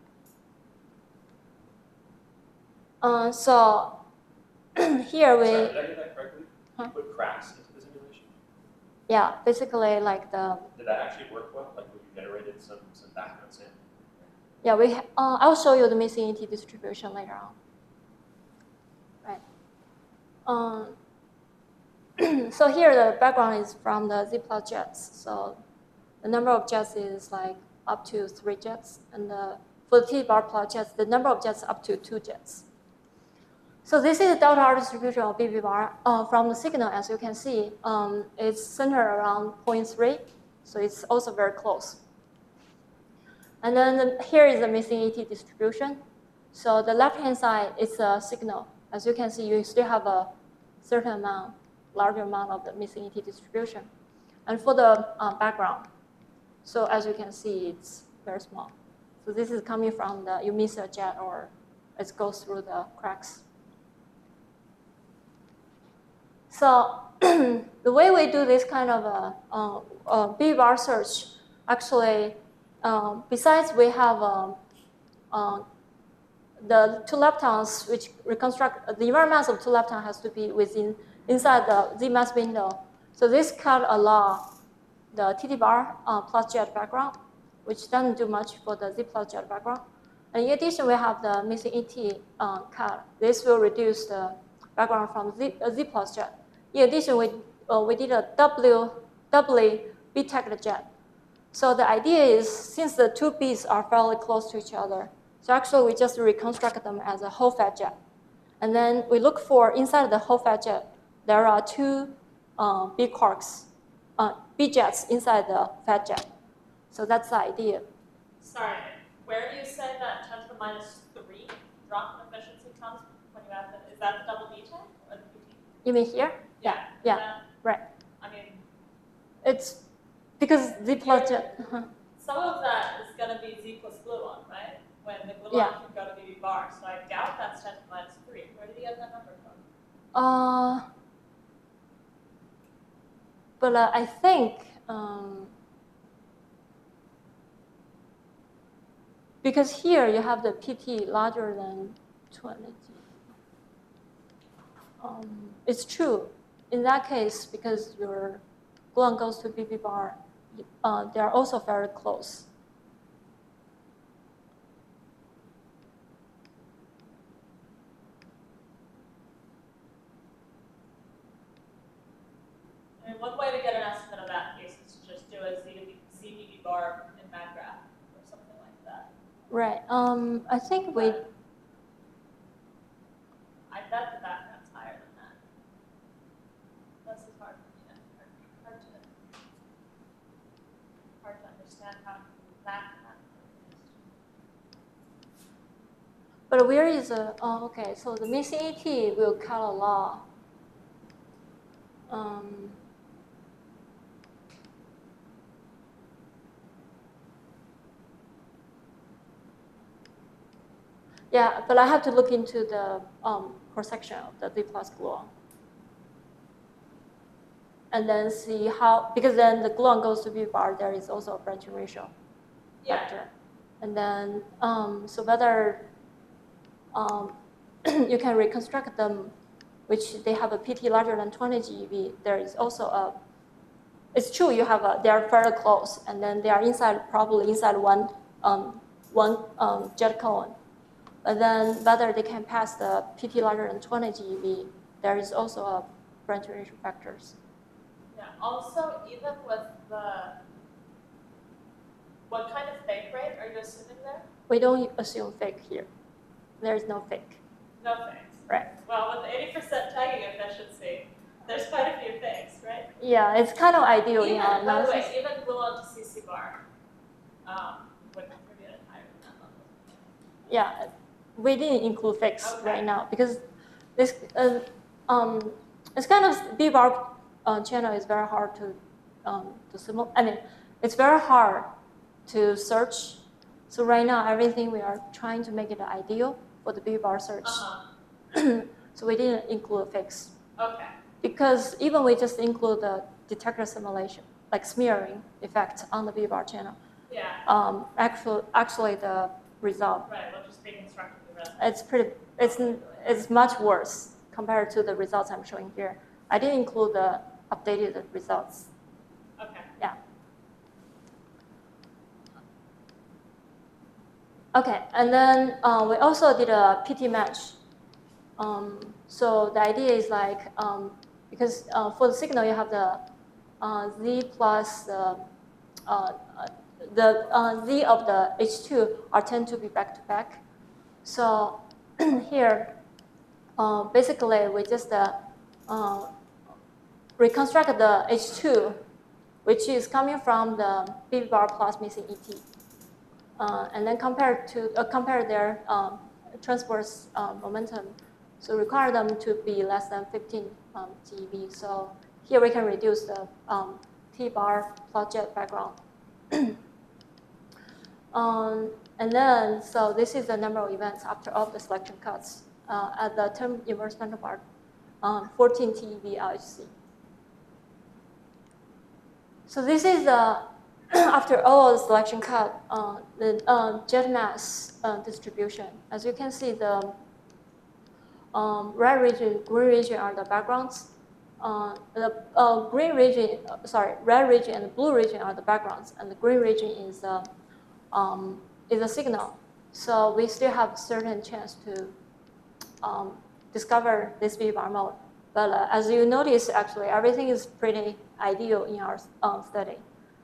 Speaker 1: Uh, so here we.
Speaker 2: Sorry, did I get that correctly?
Speaker 1: Huh?
Speaker 2: You put cracks into the simulation?
Speaker 1: Yeah, basically like the.
Speaker 2: Did that actually work well? Like when you generated some some backgrounds in?
Speaker 1: Yeah, we. Uh, I'll show you the missing E T distribution later on. Right. Um, so here the background is from the Z plus jets. So the number of jets is like up to three jets, and the, for the T bar plus jets, the number of jets up to two jets. So this is the delta R distribution of B B bar uh, from the signal. As you can see, um, it's centered around zero point three, so it's also very close. And then the, here is the missing E T distribution. So the left-hand side is a signal. As you can see, you still have a certain amount, larger amount of the missing E T distribution. And for the uh, background, so as you can see, it's very small. So this is coming from the, you miss a jet or it goes through the cracks. So the way we do this kind of a, uh, uh, B bar search, actually, um, besides we have um, uh, the two leptons which reconstruct, the environment of two leptons has to be within inside the Z mass window. So this cut allow the T T bar uh, plus jet background, which doesn't do much for the Z plus jet background. And in addition, we have the missing E T uh, cut. This will reduce the background from Z, uh, Z plus jet. In addition, we, uh, we did a W, doubly B-tagged jet. So the idea is, since the two beats are fairly close to each other, so actually we just reconstruct them as a whole fat jet. And then we look for, inside the whole fat jet, there are two uh, B quarks, uh, B jets inside the fat jet. So that's the idea.
Speaker 4: Sorry, where do you say that ten to the minus three drop in efficiency comes when you add the, is that the double B type or the B T?
Speaker 1: You mean here?
Speaker 4: Yeah.
Speaker 1: Yeah,
Speaker 4: That,
Speaker 1: right.
Speaker 4: I mean,
Speaker 1: It's because Z plus jet.
Speaker 4: some of that is going to be Z plus gluon, right? When the gluon
Speaker 1: Yeah.
Speaker 4: can go to B B bar. So I doubt that's ten to the minus three. Where did you get that number from?
Speaker 1: Uh, but uh, I think um, because here you have the P T larger than twenty. Um, it's true. In that case, because your gluon goes to B B bar, uh, they are also very close.
Speaker 4: I mean, one way to get an estimate of that case is to just do a Z to B, Z B B bar in MagGraph or something like that.
Speaker 1: Right. Um, I think we.
Speaker 4: But I bet the background's higher than that. This is hard for me to, hard to, hard to understand how that
Speaker 1: But where is the, oh, okay, so the missing E T will cut a law. Um, yeah, but I have to look into the um, cross-section of the D plus gluon. And then see how, because then the gluon goes to B bar, there is also a branching ratio
Speaker 4: Yeah.
Speaker 1: factor. And then, um, so whether um, you can reconstruct them, which they have a P T larger than twenty G E V, there is also a, it's true you have a, they are very close, and then they are inside, probably inside one, um, one um, jet cone. But then whether they can pass the P T larger than twenty G E V, there is also a branching ratio factors.
Speaker 4: Yeah, also, even with the, what kind of fake rate are you assuming there?
Speaker 1: We don't assume fake here. There is no fake.
Speaker 4: No fakes.
Speaker 1: Right.
Speaker 4: Well, with eighty percent tagging efficiency, there's quite a few fakes, right?
Speaker 1: Yeah, it's kind of ideal
Speaker 4: Even,
Speaker 1: in our
Speaker 4: by the way,
Speaker 1: analysis.
Speaker 4: even gluon to C C bar um, would contribute at higher than that level.
Speaker 1: Yeah, we didn't include fakes
Speaker 4: Okay.
Speaker 1: right now because this, uh, um, it's kind of B bar uh, channel is very hard to um, to simulate. I mean, it's very hard to search. So right now, everything we are trying to make it ideal for the B bar search.
Speaker 4: Uh-huh.
Speaker 1: So we didn't include fakes
Speaker 4: Okay.
Speaker 1: because even we just include the detector simulation, like smearing effect on the B bar channel.
Speaker 4: Yeah.
Speaker 1: Um, actually, actually the result,
Speaker 4: Right. We'll just reconstruct the rest.
Speaker 1: it's pretty, it's, it's much worse compared to the results I'm showing here. I didn't include the updated results.
Speaker 4: Okay.
Speaker 1: Yeah. Okay, and then uh, we also did a P T match. Um, so the idea is like, um, because uh, for the signal you have the uh, Z plus the, uh, the uh, Z of the H two are tend to be back to back. So here, uh, basically we just uh, uh, reconstruct the H two, which is coming from the B bar plus missing E T. Uh, and then compare to uh, compare their um, transverse uh, momentum, so require them to be less than fifteen um, G E V. So here we can reduce the um, T bar plus jet background. um, and then so this is the number of events after all the selection cuts uh, at the term inverse counterpart, um, fourteen T E V L H C. So this is the after all the selection cut, uh, the uh, jet mass uh, distribution. As you can see, the um, red region, green region are the backgrounds. Uh, the uh, green region, uh, sorry, red region and the blue region are the backgrounds, and the green region is the um, is a signal. So we still have certain chance to um, discover this B bar mode. But uh, as you notice, actually everything is pretty ideal in our um, study.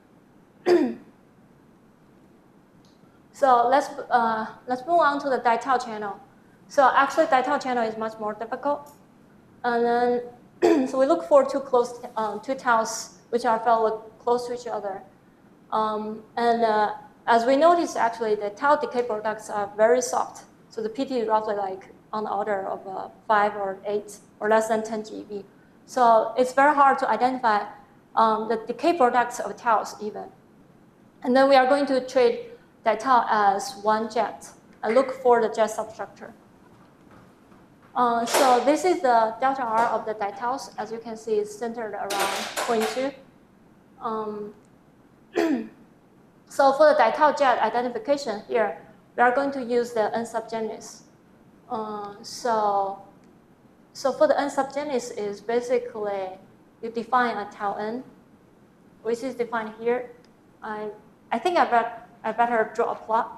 Speaker 1: So let's uh, let's move on to the ditau channel. So actually, ditau channel is much more difficult. And then so we look for two close um, two taus which are fairly close to each other. Um, and uh, as we noticed, actually, the tau decay products are very soft. So the P T is roughly like on the order of uh, five or eight or less than ten G E V. So it's very hard to identify um, the decay products of taus even. And then we are going to treat ditau as one jet and look for the jet substructure. Uh, so this is the delta R of the ditaus. As you can see, it's centered around zero point two. Um, so for the ditau jet identification here, we are going to use the N subgenus. Uh, so, so for the N subgenus is basically you define a tau N, which is defined here. I I think I, bet, I better draw a plot.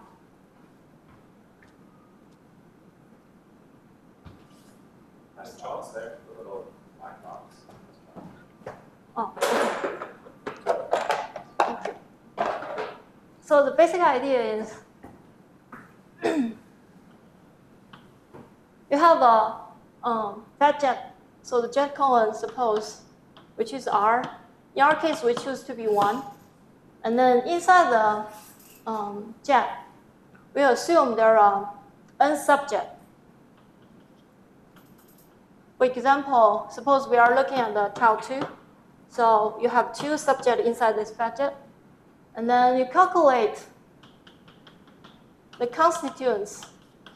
Speaker 3: Nice charts there, the little black box.
Speaker 1: Oh, okay. Thank you. So the basic idea is you have a um, fat jet. So the jet cone, suppose, which is R. In our case, we choose to be one. And then inside the um, jet, we assume there are n subject. For example, suppose we are looking at the tau two. So you have two subjects inside this gadget. And then you calculate the constituents.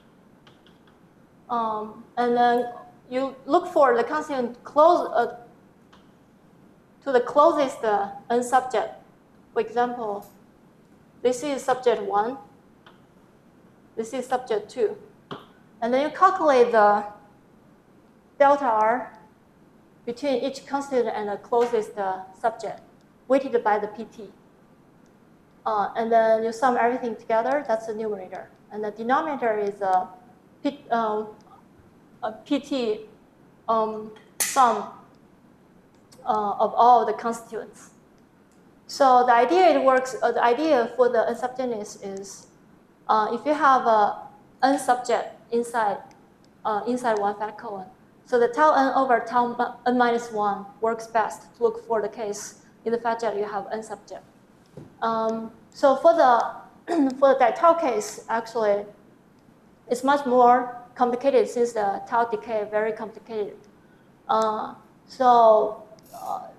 Speaker 1: Um, and then you look for the constituent close uh, to the closest uh, n subject. For example, this is subject one. This is subject two. And then you calculate the delta R between each constituent and the closest uh, subject, weighted by the P T. Uh, and then you sum everything together, that's the numerator. And the denominator is a, P, uh, a P T um, sum uh, of all the constituents. So the idea it works, uh, the idea for the n subjectness is uh, if you have a n subject inside, uh, inside one fat colon, so the tau n over tau n minus one works best to look for the case in the fat jet you have n subject. Um, so for the for the tau case, actually, it's much more complicated since the tau decay is very complicated. Uh, so uh,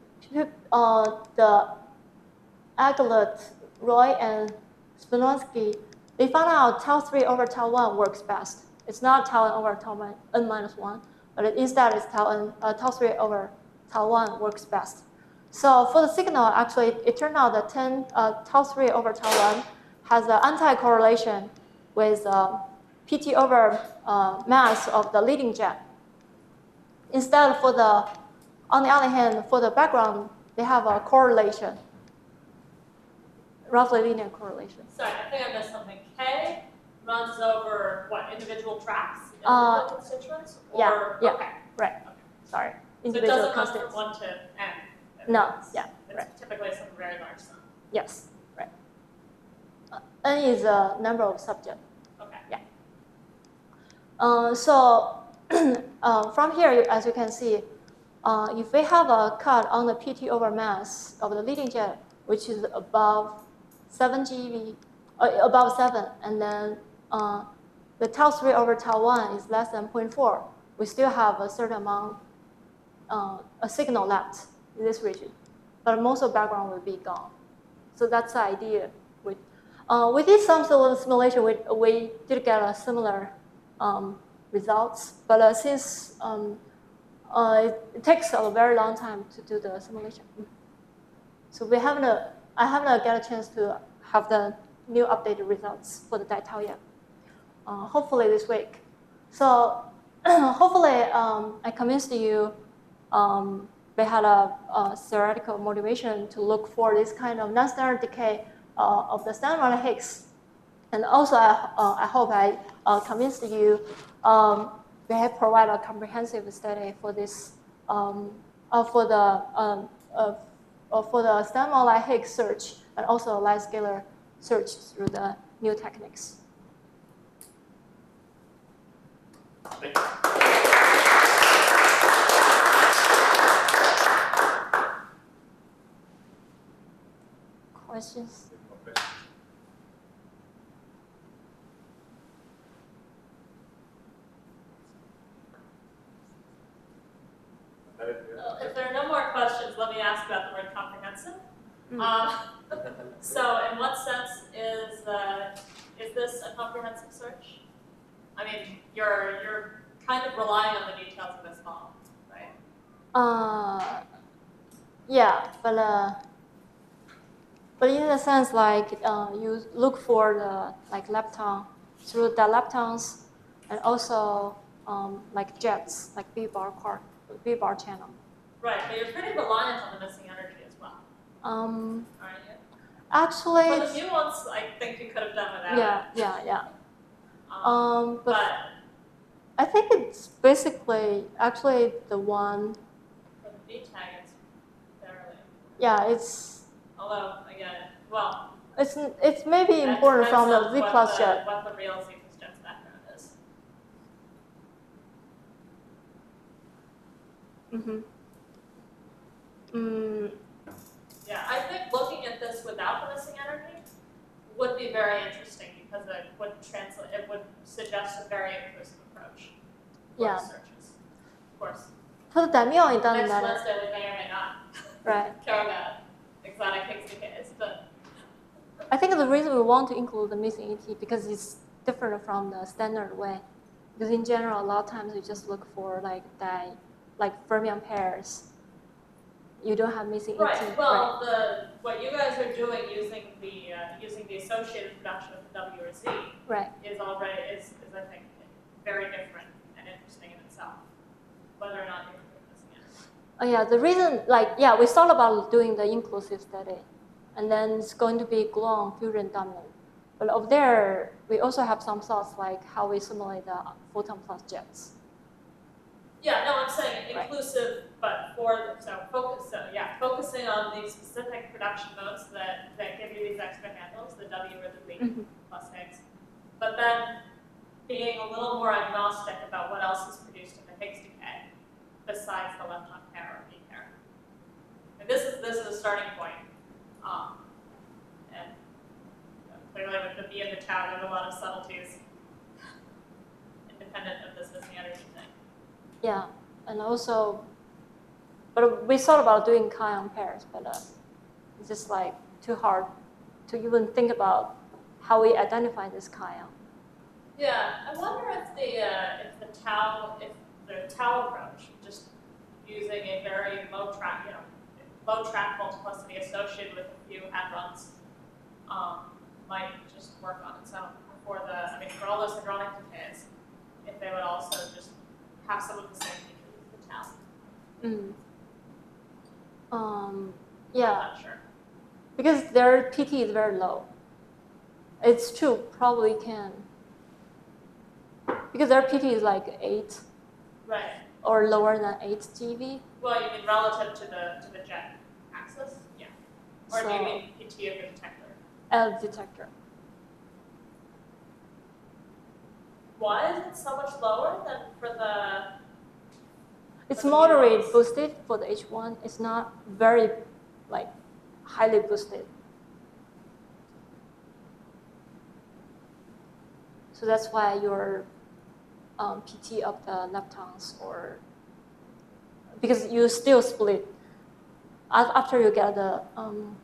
Speaker 1: uh, the Aguilat, Roy, and Spinowski, they found out tau three over tau one works best. It's not tau n over tau n minus one, but it, instead it's tau n, uh, tau three over tau one works best. So for the signal, actually, it, it turned out that ten, uh, tau three over tau one has an anti-correlation with uh, P T over uh, mass of the leading jet. Instead, for the, on the other hand, for the background, they have a correlation, roughly linear correlation.
Speaker 4: Sorry, I think I missed something. K runs over what, individual tracks, individual
Speaker 1: Uh,
Speaker 4: constituents?
Speaker 1: yeah,
Speaker 4: Or,
Speaker 1: yeah,
Speaker 4: okay.
Speaker 1: right. Sorry,
Speaker 4: So it
Speaker 1: individual
Speaker 4: doesn't run
Speaker 1: constants.
Speaker 4: from one to n.
Speaker 1: No,
Speaker 4: It's-
Speaker 1: yeah,
Speaker 4: It's
Speaker 1: right.
Speaker 4: typically some very large sum.
Speaker 1: Yes, right. Uh, N is a number of subjects.
Speaker 4: Okay.
Speaker 1: Uh, so uh, from here, as you can see, uh, if we have a cut on the P T over mass of the leading jet, which is above seven G eV, uh, above seven, and then uh, the tau three over tau one is less than zero point four, we still have a certain amount, uh, a signal left in this region, but most of the background will be gone. So that's the idea. With, uh, we did some sort of simulation. We, we did get a similar um, results, but uh, since um, uh, it, it takes a very long time to do the simulation, so we haven't. Uh, I haven't get a chance to have the new updated results for the tau yet. Uh, hopefully this week. So hopefully um, I convinced you. Um, we had a, a theoretical motivation to look for this kind of non-standard decay uh, of the standard model Higgs. And also, I, uh, I hope I uh, convinced you um, we have provided a comprehensive study for this, um, uh, for the um, uh, uh, for the standard model Higgs search, and also light scalar search through the new techniques.
Speaker 2: Thank you.
Speaker 1: Questions?
Speaker 3: More questions? That is good.
Speaker 4: Well, if there are no more questions, let me ask about the word comprehensive.
Speaker 1: Mm.
Speaker 4: Um, so, in what sense is uh, is this a comprehensive search? I mean, you're you're kind of relying on the details of this model, right?
Speaker 1: Uh, yeah, but uh, but in a sense, like uh, you look for the like lepton through the leptons, and also um, like jets, like B bar car, B bar channel.
Speaker 4: Right, but you're pretty reliant on the missing energy as well,
Speaker 1: Um,
Speaker 4: aren't you?
Speaker 1: actually,
Speaker 4: For the
Speaker 1: it's-
Speaker 4: new ones, I think you could have done without.
Speaker 1: yeah, yeah, yeah.
Speaker 4: it. Um,
Speaker 1: Um, but
Speaker 4: but
Speaker 1: I think it's basically actually the one.
Speaker 4: for the V tag, it's fairly.
Speaker 1: Yeah, it's
Speaker 4: Although, again, well,
Speaker 1: it's it's maybe
Speaker 4: that
Speaker 1: important from
Speaker 4: depends
Speaker 1: the
Speaker 4: on
Speaker 1: Z
Speaker 4: what
Speaker 1: plus
Speaker 4: the-
Speaker 1: jet.
Speaker 4: What the real Z plus jet's background is.
Speaker 1: Mm-hmm. Mm,
Speaker 4: Yeah, I think looking at this without the missing energy would be very interesting because it would translate, it would suggest a very inclusive approach for
Speaker 1: Yeah.
Speaker 4: searches. Of course,
Speaker 1: For the daimyo, it doesn't
Speaker 4: next
Speaker 1: matter.
Speaker 4: Wednesday we may or may not
Speaker 1: Right.
Speaker 4: care about exotic Higgs decays, but
Speaker 1: I think the reason we want to include the missing E T because it's different from the standard way. Because in general, a lot of times we just look for like di, like fermion pairs. You don't have missing E T.
Speaker 4: right. Well, the what you guys are doing using the uh, using the associated production of the W or Z
Speaker 1: Right.
Speaker 4: is already is, is I think very different and interesting in itself. Whether or not you're missing it.
Speaker 1: Oh yeah, the reason, like, yeah, we thought about doing the inclusive study, and then it's going to be gluon fusion dominant. But over there, we also have some thoughts like how we simulate the photon plus jets.
Speaker 4: Yeah, no, I'm saying
Speaker 1: Right.
Speaker 4: inclusive, but for so focus. So yeah, focusing on the specific production modes that that give you these extra handles, the W or the Z
Speaker 1: Mhm.
Speaker 4: plus Higgs, but then being a little more agnostic about what else is produced in the Higgs decay besides the lepton pair or B pair. And this is this is a starting point. Um, and uh, clearly with the B and the tau, there's a lot of subtleties independent of this missing energy thing.
Speaker 1: Yeah, and also, but we thought about doing cation pairs, but uh, it's just like too hard to even think about how we identify this cation.
Speaker 4: Yeah, I wonder if the uh, if the tau if the tau approach, just using a very low track, you know, low track multiplicity associated with a few hadrons, um, might just work on its own for the I mean for all those hadronic decays, if they would also just have some of the same features as the tau.
Speaker 1: Mm. Um,
Speaker 4: I'm
Speaker 1: yeah,
Speaker 4: not sure.
Speaker 1: because their P T is very low. It's true, probably can. Because their P T is like eight
Speaker 4: Right.
Speaker 1: or lower than eight G V.
Speaker 4: Well, you mean relative to the to the jet axis? Yeah. Or do you
Speaker 1: So-
Speaker 4: mean P T of the detector?
Speaker 1: L detector.
Speaker 4: Why is it so much lower than for the
Speaker 1: It's
Speaker 4: For the
Speaker 1: moderate
Speaker 4: neurons.
Speaker 1: boosted for the H one. It's not very like highly boosted. So that's why your um, P T of the leptons or because you still split Af- after you get the um,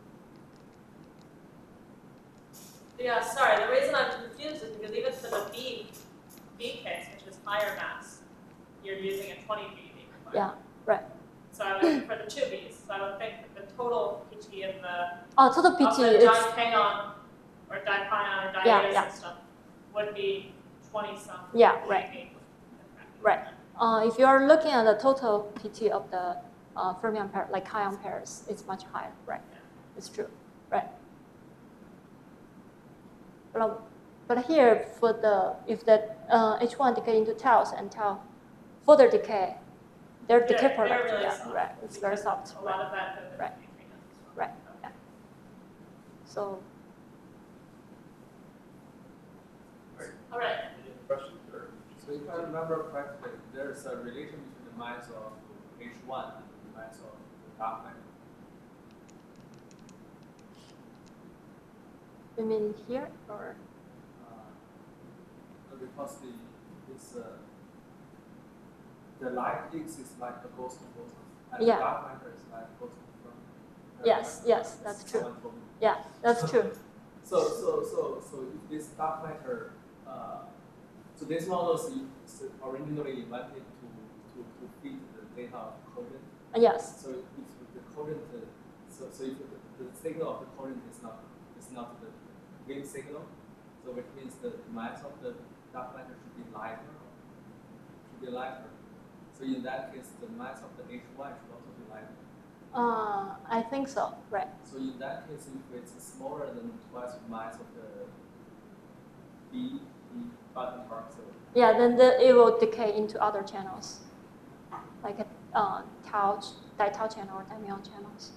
Speaker 4: Yeah, sorry. The reason I'm confused is because even for the B, B case, which is higher mass, you're using a twenty B V.
Speaker 1: yeah right.
Speaker 4: So I would, for the two Bs, so I would think that the total P T in the
Speaker 1: Oh, total P
Speaker 4: of
Speaker 1: T
Speaker 4: the
Speaker 1: it's
Speaker 4: dipion or dipion or
Speaker 1: Yeah,
Speaker 4: diatus
Speaker 1: yeah.
Speaker 4: system would be twenty some.
Speaker 1: Yeah, right.
Speaker 4: G V.
Speaker 1: Right. Uh, if you are looking at the total P T of the uh, fermion pair, like cation pairs, it's much higher. Right. It's true. Right. But, but here, for the if that uh, H one decay into taus and tau further decay, their
Speaker 4: They're-
Speaker 1: decay
Speaker 4: they're
Speaker 1: product,
Speaker 4: really
Speaker 1: yeah,
Speaker 4: soft
Speaker 1: right, it's very
Speaker 4: because
Speaker 1: soft.
Speaker 4: A
Speaker 1: Right.
Speaker 4: lot of that could
Speaker 1: Right.
Speaker 4: be treated as well.
Speaker 1: Right. Yeah. So
Speaker 4: All right.
Speaker 2: Any questions or?
Speaker 5: So if I remember correctly, there's a relation between the mass of H one and the mass of the dark matter.
Speaker 1: you mean here or
Speaker 5: Uh, because the this uh, the light X is like a ghost photon, and
Speaker 1: Yeah.
Speaker 5: the dark matter is like a ghost photon.
Speaker 1: Yes, yes, that's true.
Speaker 5: Someone told me.
Speaker 1: yeah, that's true.
Speaker 5: So so so so if this dark matter, uh, so this model is is originally invented to to to fit the data of current.
Speaker 1: Uh, Yes.
Speaker 5: So if the current, uh, so so if the, the signal of the current is not is not the wave signal, so which means the mass of the dark matter should be lighter, should be lighter. So in that case, the mass of the H one should also be lighter.
Speaker 1: Uh, I think so. Right.
Speaker 5: So in that case, if it's smaller than twice the mass of the B, B button part, so
Speaker 1: Yeah, then the, it will decay into other channels, like a uh, tau, di-tau channel or daimyon channels.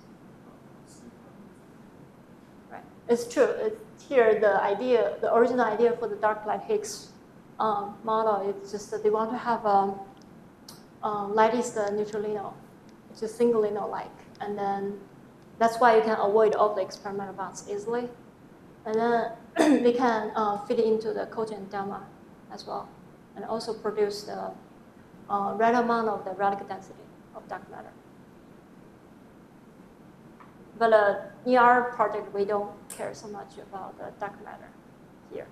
Speaker 1: Right. It's true. It's here the idea, the original idea for the dark light Higgs um, model is just that they want to have a um, lightest neutralino, which is singulino-like, and then that's why you can avoid all the experimental bands easily. And then we can uh, fit it into the cogent gamma as well, and also produce the uh, right amount of the radical density of dark matter. But uh, in our project, we don't care so much about the dark matter here.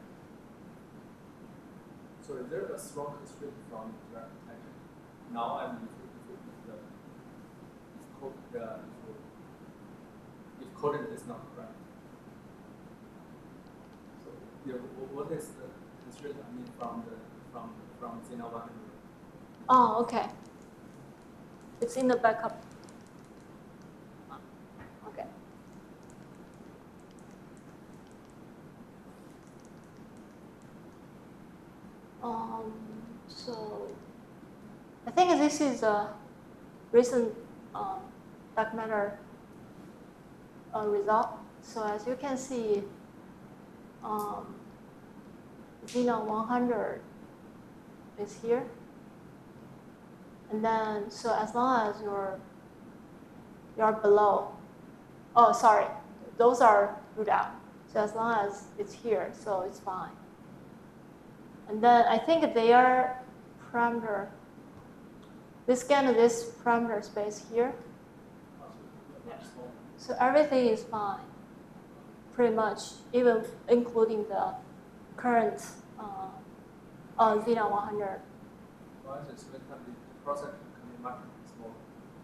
Speaker 5: So is there a strong constraint from direct detection? Now I'm if, if, if the if code the if, if coding is not correct. So yeah, what is the constraint? I mean from the from from Xenon one hundred.
Speaker 1: Oh, okay. It's in the backup. Okay. Um, so I think this is a recent um, dark matter uh, result. So as you can see, um, Xenon one hundred is here. And then, so as long as you're, you're below, oh, sorry, those are ruled out. So as long as it's here, so it's fine. And then I think they are parameter, they scan this parameter space here. So everything is fine, pretty much, even including the current uh, uh, Xenon one hundred.
Speaker 5: Well, so it can be cross-section can be much smaller.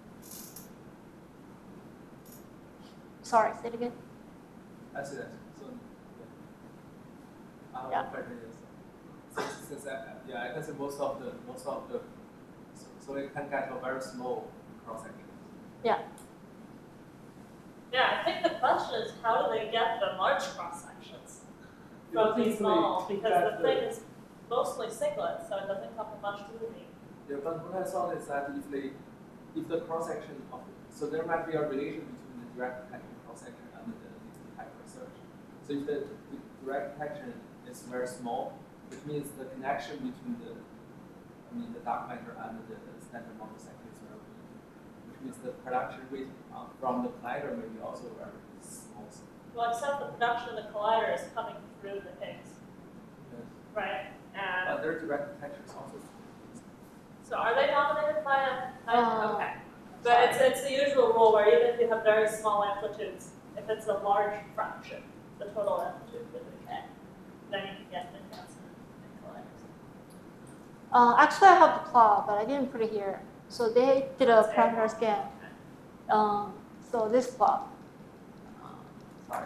Speaker 1: Sorry, say it again.
Speaker 5: I see that. So yeah. I
Speaker 1: Yeah.
Speaker 5: have yeah. So since I, yeah, I can see most of the most of the so, so it can get a very small cross-section.
Speaker 1: Yeah.
Speaker 4: Yeah, I think the question is how do they get the large cross sections
Speaker 5: Yeah,
Speaker 4: from these
Speaker 5: easily
Speaker 4: models?
Speaker 5: take
Speaker 4: Because
Speaker 5: that
Speaker 4: the
Speaker 5: the-
Speaker 4: thing is mostly singlet, so it doesn't cover much moving.
Speaker 5: Yeah, but what I saw is that if they, if the cross-section of, so there might be a relation between the direct detection cross-section and the density type research. So if the, the direct detection is very small, which means the connection between the, I mean, the dark matter and the, the standard model section is very weak, which means the production rate uh, from the collider may be also very small.
Speaker 4: Well, except the production of the collider is coming through the Higgs,
Speaker 5: Yes.
Speaker 4: right? And
Speaker 5: But their direct detection is also small.
Speaker 4: so are they dominated by a, by,
Speaker 1: Uh,
Speaker 4: okay. But it's, it's the usual rule where even if you have very small amplitudes, if it's a large fraction, the total amplitude would decay, then you can get the enhancement in colliders.
Speaker 1: Uh, actually, I have the plot, but I didn't put it here. So they did a
Speaker 4: That's
Speaker 1: parameter
Speaker 4: very
Speaker 1: scan. Um, so this plot. Uh, sorry.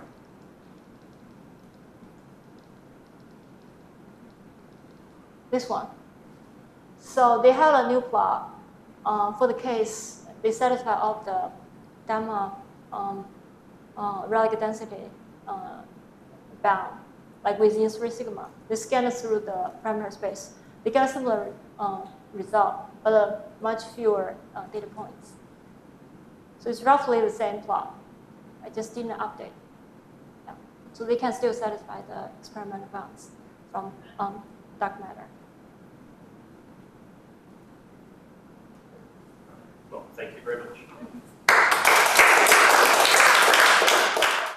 Speaker 1: This one. So they have a new plot uh, for the case they satisfy all of the gamma um, uh, radical density uh, bound, like within three sigma. They scan it through the parameter space. They get a similar uh, result, but uh, much fewer uh, data points. So it's roughly the same plot. I just didn't update. Yeah. So they can still satisfy the experimental bounds from um, dark matter.
Speaker 2: Well, thank you very much.